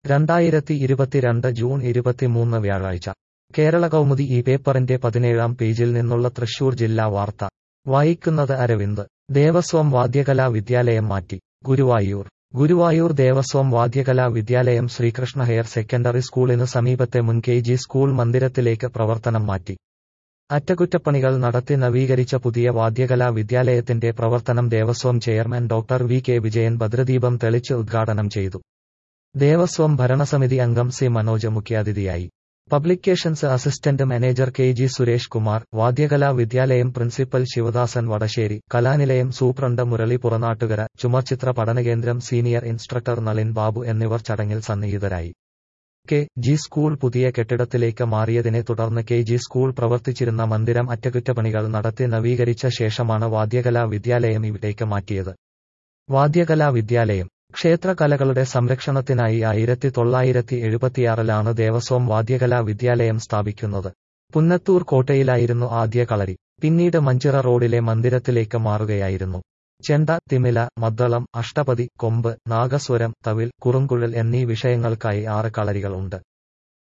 2022 June 23 വ്യാഴാഴ്ച കേരള കൗമുദി ഈ പേപ്പറിന്റെ 17-ാം പേജിൽ നിന്നുള്ള തൃശൂർ ജില്ലാ വാർത്ത വായിക്കുന്നത് അരവിന്ദ്. ദേവസ്വം വാദ്യകലാ വിദ്യാലയം മാറ്റി. ഗുരുവായൂർ ദേവസ്വം വാദ്യകലാ വിദ്യാലയം ശ്രീകൃഷ്ണ ഹയർ സെക്കൻഡറി സ്കൂളിന് സമീപത്തെ മുൻ KG സ്കൂൾ മന്ദിരത്തിലേക്ക് പ്രവർത്തനം മാറ്റി. അറ്റകുറ്റപ്പണികൾ നടത്തി നവീകരിച്ച പുതിയ വാദ്യകലാ വിദ്യാലയത്തിന്റെ പ്രവർത്തനം Devaswom chairman doctor VK Vijayan ഭദ്രദീപം തെളിച്ച് ഉദ്ഘാടനം ചെയ്തു. ദേവസ്വം ഭരണസമിതി അംഗം C മനോജ് മുഖ്യാതിഥിയായി. Publications assistant manager KG Suresh Kumar, വാദ്യകലാ വിദ്യാലയം പ്രിൻസിപ്പൽ ശിവദാസൻ വടശ്ശേരി, കലാനിലയം സൂപ്രണ്ട് മുരളി പുറനാട്ടുകര, ചുമർചിത്ര പഠനകേന്ദ്രം സീനിയർ ഇൻസ്ട്രക്ടർ നളിൻ ബാബു എന്നിവർ ചടങ്ങിൽ സന്നിഹിതരായി. KG സ്കൂൾ പുതിയ കെട്ടിടത്തിലേക്ക് മാറിയതിനെ തുടർന്ന് KG സ്കൂൾ പ്രവർത്തിച്ചിരുന്ന മന്ദിരം അറ്റകുറ്റപ്പണികൾ നടത്തി നവീകരിച്ച ശേഷമാണ് വാദ്യകലാ വിദ്യാലയം ഇവിടേക്ക് മാറ്റിയത്. വാദ്യകലാ വിദ്യാലയം ക്ഷേത്രകലകളുടെ സംരക്ഷണത്തിനായി 1976-ലാണ് ദേവസ്വം വാദ്യകലാ വിദ്യാലയം സ്ഥാപിക്കുന്നത്. പുന്നത്തൂർ കോട്ടയിലായിരുന്നു ആദ്യ കളരി. പിന്നീട് മഞ്ചിറ റോഡിലെ മന്ദിരത്തിലേക്ക് മാറുകയായിരുന്നു. ചെണ്ട, തിമില, മദ്ദളം, അഷ്ടപതി, കൊമ്പ്, നാഗസ്വരം, തവിൽ, കുറുങ്കുഴൽ എന്നീ വിഷയങ്ങൾക്കായി 6 കളരികൾ ഉണ്ട്.